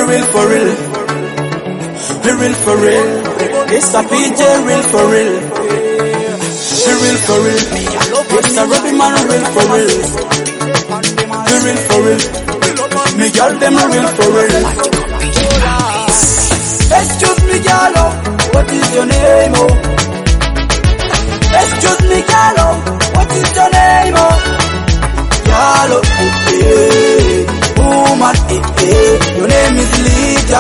real for real. Real for real. It's a PJ real for real. Real for real. It's a Robbie man real for real. Real for real. Me girl them real for real. Excuse me girl, what is your name? Oh? Excuse me girl, what is your name? Oh? Girl, woman, your name is Lita.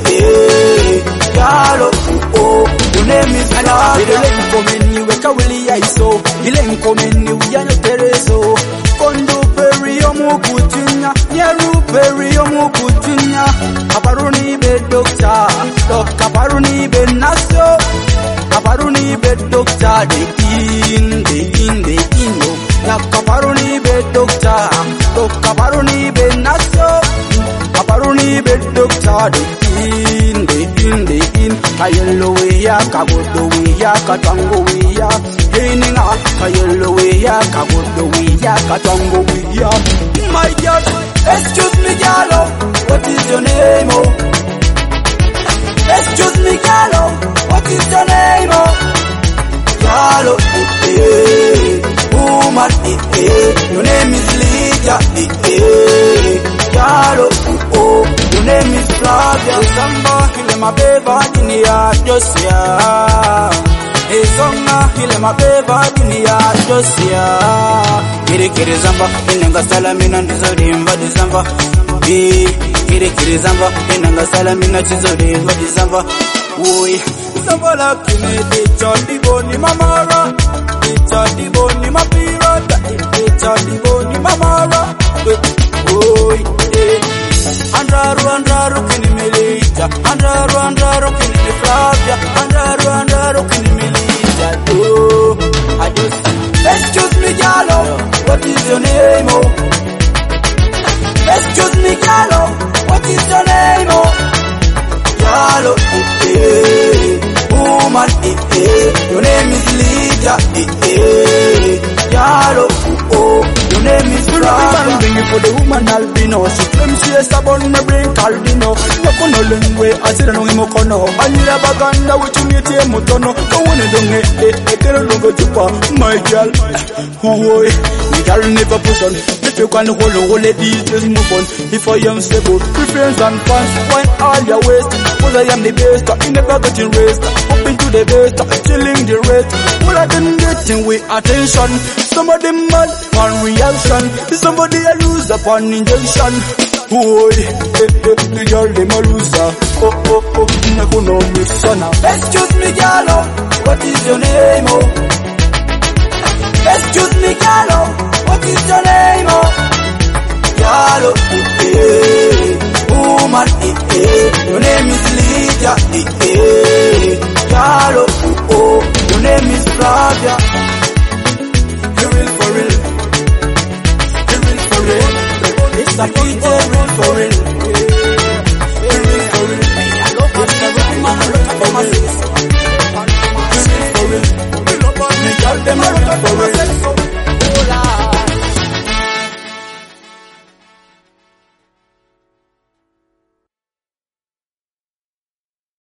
Girl, your name is Lata. Ile nkomeni weka wili ya iso. Ile nkomeni uyano tereso. Kondo peri omukutinya, nyeru peri omukutinya. Kaparuni be doctor, kaparuni be naso. Kaparuni be doctor, the in, na kaparuni be doctor, kaparuni be naso. Kaparuni be doctor, the in. Kayelo we ya, kagodo we ya, katango we ya. Hininga, kayelo we ya, kagodo we ya, katango we ya. My girl, excuse me girl, what is your name? Oh? Excuse me girl, what is your name? Oh? Girl, woman, your name is Lydia. Girl, your name is Flavia. Samba, ile mabeba dunia Josia. Songa, ile mabeba dunia Josia. Kiri zamba, inanga salamina ndizodimba dizamba. Kiri zamba, inanga salamina ndizodimba dizamba. Oi, zamba la kimede chadibo ni mamara. Chadibo ni mapirata. Chadibo ni mamara. Oi, Andraru kinimilita. Andraru kinimiflavia. Andraru kinimilita. Oh, I just excuse me, girl, what is your name? Oh, excuse me, girl, what is your name? Oh, girl, woman, your name is Lydia. Girl, your name is Flavia. For the woman albino, she claims she is stubborn, me brain cardino. No kono lengwe, asira no imokono. Anira baganda, which you need to mutono. Don't wanna do me, kero longo chupa, my girl. Oh, the girl never push on. If you can hold it, just move on. If I am stable, with friends and fans, why all your waist? Cause I am the best, in the getting raised. Up into the best, chilling the rest. All of them getting with attention. Some of them mad, one reaction. Somebody a lose upon injection. Oh, the girl them a loser. Oh, never know me son. Excuse me, girl, what is your name? Oh, excuse me, girl, what is your name? Oh, girl, woman, your name is Lydia. Girl, your name is Flavia. Real for real. It's a PJ real for real.